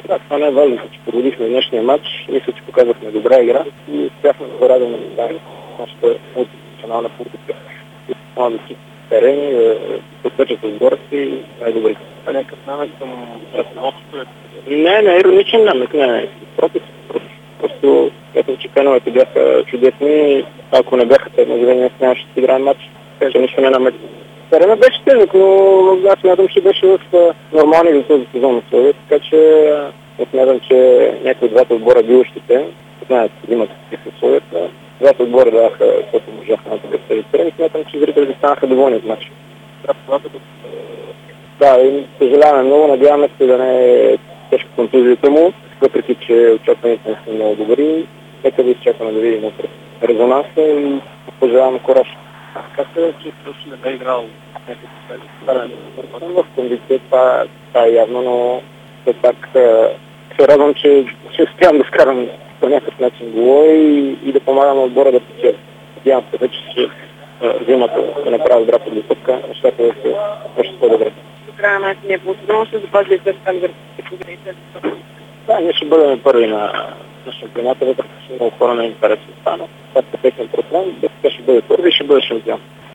Да, това не е важно, че победихме днешния матч. Мисля, че показахме добра игра и успяхме да го радваме на нашата мултинационална публика. Малки терени, да подпечат отборите и най-добрите. Това е някакъв намек към ръководството? Не, ироничен намек, не. Просто ето, че феновете бяха чудесни. Ако не бяха те, може би не нямаше да си играем матч. Така че нищо не намек. Терена беше тежък, но аз смятам, че беше в нормални за този сезон условия, така че смятам, че някои от двата отбора биващите знаят, имат какви условията. Двата отбора даваха, което можаха на такъв терен и смятам, че зрителите станаха доволни от матча. Да, и съжаляваме много, надяваме се да не е тежка контузията му, въпреки че очакването не са много добри. Нека да изчакаме да видим резонанса и пожелаваме кораж. Как се че точно не бе играл в кондиция, това е явно, но все пак се радвам, че успявам да вкарам по някакъв начин гола и да помагам на отбора да печели. Надявам се вече, че зимата да направя добра подготовка, нещата да се още по-добре. До края на не е по-добро, ще запазили след това. Да, ние ще бъдем първи на шампионата, въпреки че много хора не интересува стана. Това е техен проблем, ще бъде първи и ще бъде шампион.